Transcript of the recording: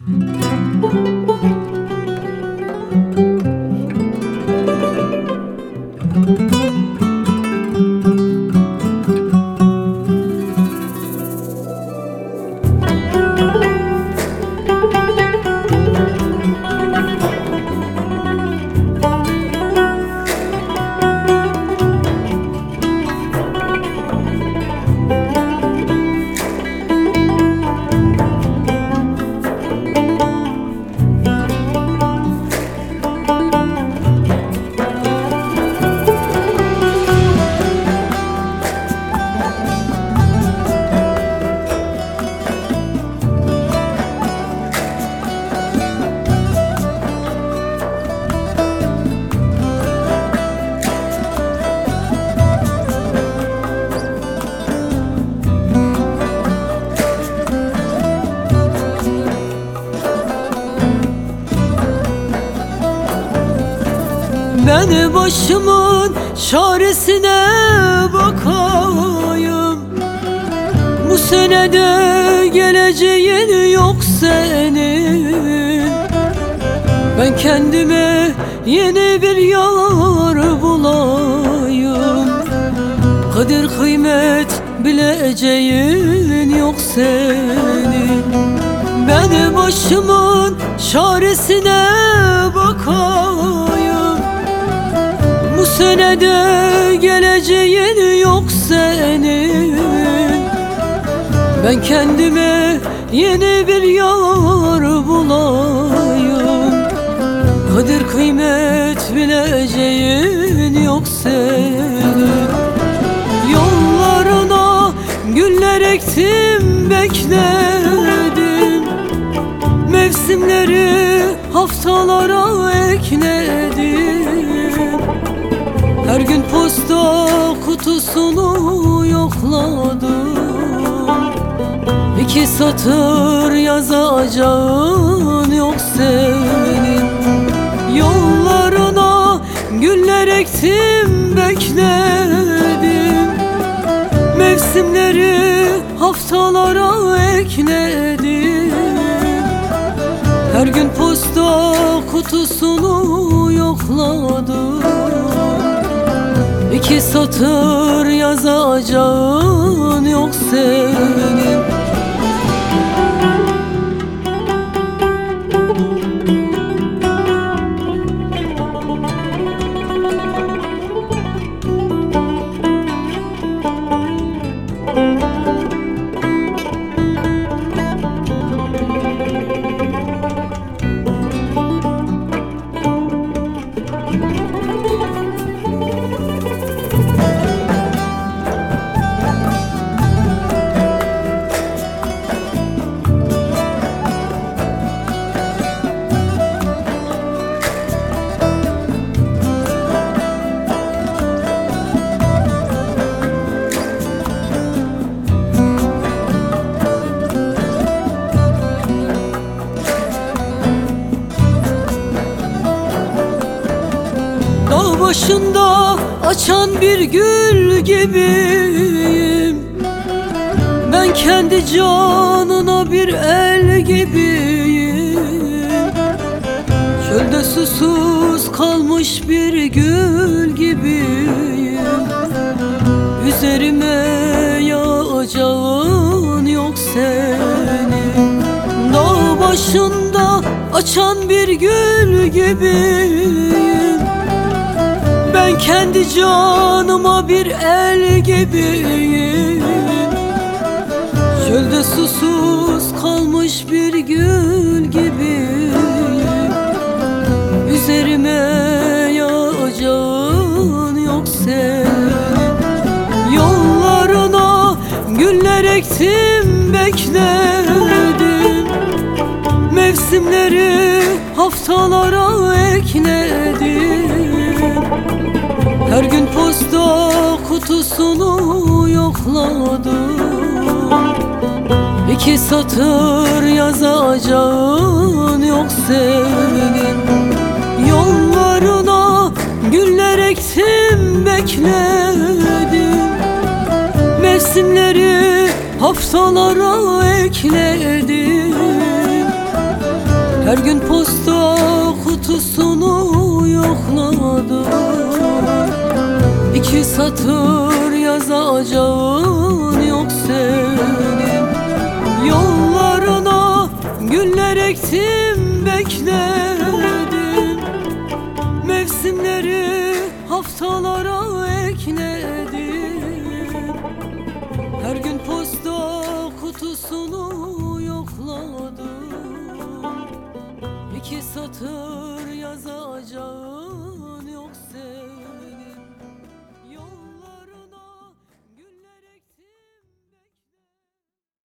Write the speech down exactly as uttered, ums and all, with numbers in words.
Ben başımın çaresine bakayım. Bu senede geleceğin yok senin. Ben kendime yeni bir yar bulayım. Kadir kıymet bileceğin yok senin. Ben başımın çaresine bakayım. Bu senede geleceğin yok senin. Ben kendime yeni bir yar bulayım. Kadir kıymet bileceğin yok senin. Yollarına güller ektim, bekledim. Mevsimleri haftalara ekledim. Her gün posta kutusunu yokladım. İki satır yazacağın yok senin. Yollarına güller ektim, bekledim. Mevsimleri haftalara ekledim. Her gün posta kutusunu yokladım. İki satır yazacağın yok senin. Dağ başında açan bir gül gibiyim. Ben kendi canına bir el gibiyim. Çölde susuz kalmış bir gül gibiyim. Üzerime yağacağın yok senin. Dağ başında açan bir gül gibiyim. Ben kendi canıma bir el gibiyim. Çölde susuz kalmış bir gül gibiyim. Üzerime yağacağın yok senin. Yollarına güller ektim, bekledim. Mevsimleri haftalara ekledim. Her gün posta kutusunu yokladım. İki satır yazacağın yok senin. Yollarına güller ektim, bekledim. Mevsimleri haftalara ekledim. Her gün posta kutusunu yokladım. İki satır yazacağın yok senin. Yollarına güller ektim, bekledim. Mevsimleri haftalara ekledim. Her gün posta kutusunu yokladım. İki satır yazacağın yok senin.